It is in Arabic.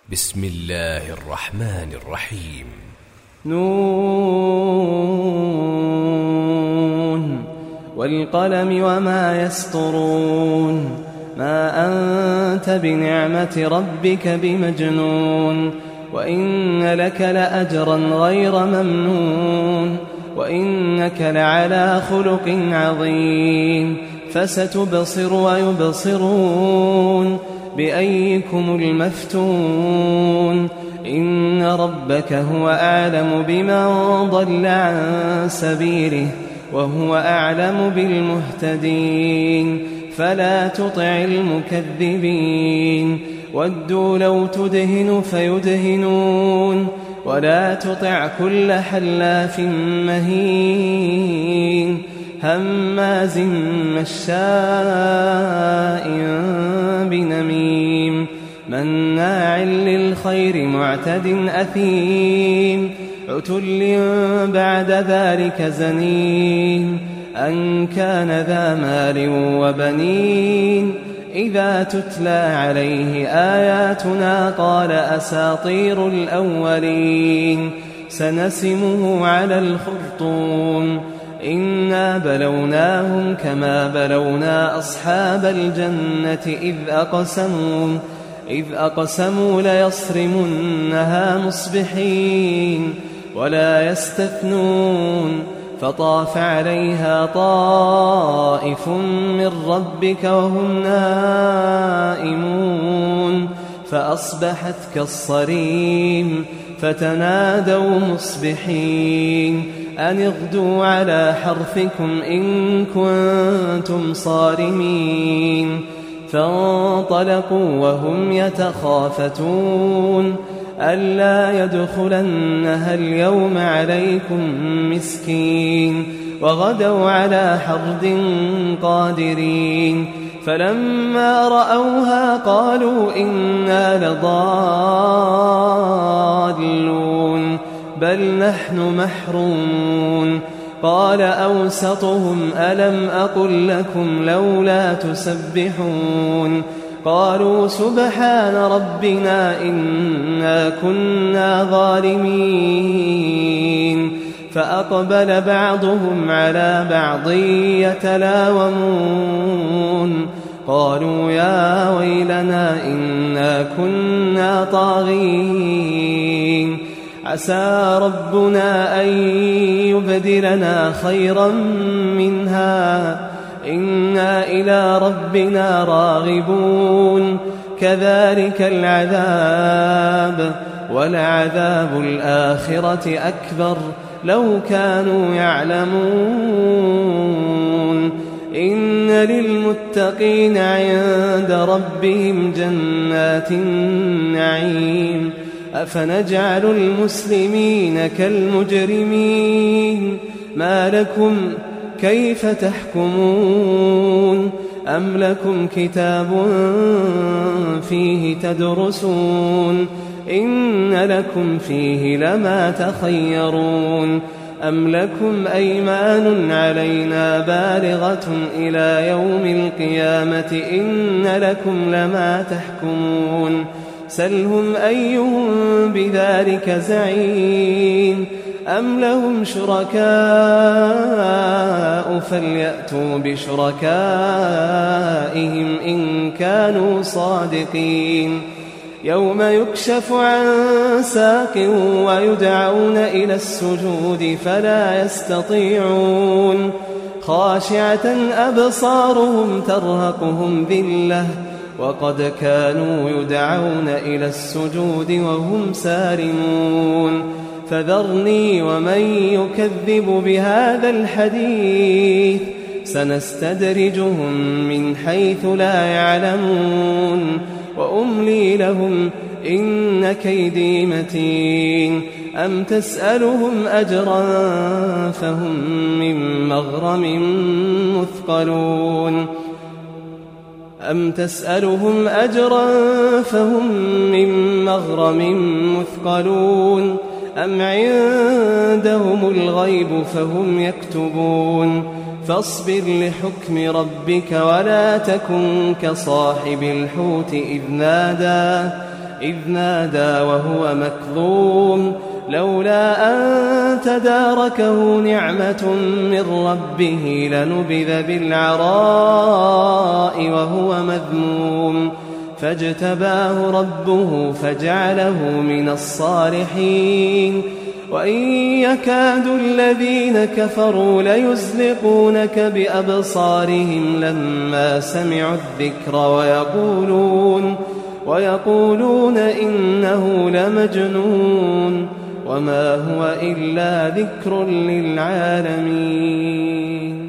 بسم الله الرحمن الرحيم. نون والقلم وما يسطرون ما أنت بنعمة ربك بمجنون وإن لك لأجرا غير ممنون وإنك لعلى خلق عظيم فستبصر ويبصرون بأيكم المفتون إن ربك هو أعلم بمن ضل عن سبيله وهو أعلم بالمهتدين فلا تطع المكذبين ودوا لو تدهن فيدهنون ولا تطع كل حلاف مهين هماز مشاء بنميم مناع للخير معتد أثيم عتل بعد ذلك زنيم أن كان ذا مال وبنين إذا تتلى عليه آياتنا قال أساطير الأولين سنسمه على الخرطوم إنا بلوناهم كما بلونا أصحاب الجنة إذ أقسموا ليصرمنها مصبحين ولا يستثنون فطاف عليها طائف من ربك وهم نائمون فأصبحت كالصريم فتنادوا مصبحين أن اغدوا على حرثكم إن كنتم صارمين فانطلقوا وهم يتخافتون ألا يدخلنها اليوم عليكم مسكين وغدوا على حرد قادرين فلما رأوها قالوا إنا لضالون بل نحن محرومون قال أوسطهم ألم أقل لكم لولا تسبحون قالوا سبحان ربنا إنا كنا ظالمين فأقبل بعضهم على بعض يتلاومون قالوا يا ويلنا إنا كنا طاغين عسى ربنا أن يبدلنا خيرا منها إنا إلى ربنا راغبون كذلك العذاب ولعذاب الآخرة أكبر لو كانوا يعلمون إن للمتقين عند ربهم جنات النعيم أفنجعل المسلمين كالمجرمين ما لكم كيف تحكمون أم لكم كتاب فيه تدرسون إن لكم فيه لما تخيرون أم لكم أيمان علينا بالغة إلى يوم القيامة إن لكم لما تحكمون سلهم أيهم بذلك زعيم أم لهم شركاء فليأتوا بشركائهم إن كانوا صادقين يوم يكشف عن ساق ويدعون إلى السجود فلا يستطيعون خاشعة أبصارهم ترهقهم ذلة وقد كانوا يدعون إلى السجود وهم سالمون فذرني ومن يكذب بهذا الحديث سنستدرجهم من حيث لا يعلمون وأملي لهم إن كيدي متين أم تسألهم أجرا فهم من مغرم مثقلون أم تسألهم أجرا فهم من مغرم مثقلون أم عندهم الغيب فهم يكتبون فاصبر لحكم ربك ولا تكن كصاحب الحوت إذ نادى إذ نادى وهو مكظوم لولا أن تداركه نعمة من ربه لنبذ بالعراء وهو مذموم فاجتباه ربه فجعله من الصالحين وإن يكاد الذين كفروا ليزلقونك بأبصارهم لما سمعوا الذكر ويقولون إنه لمجنون وما هو إلا ذكر للعالمين.